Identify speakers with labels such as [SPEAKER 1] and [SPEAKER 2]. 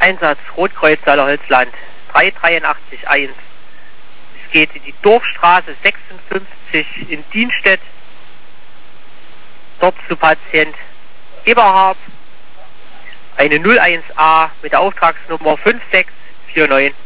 [SPEAKER 1] Einsatz Rotkreuz Saale-Holzland 3881. Es geht in die Dorfstraße 56 in Dienstedt. Dort zu Patient Eberhard eine 01A mit der Auftragsnummer 5649.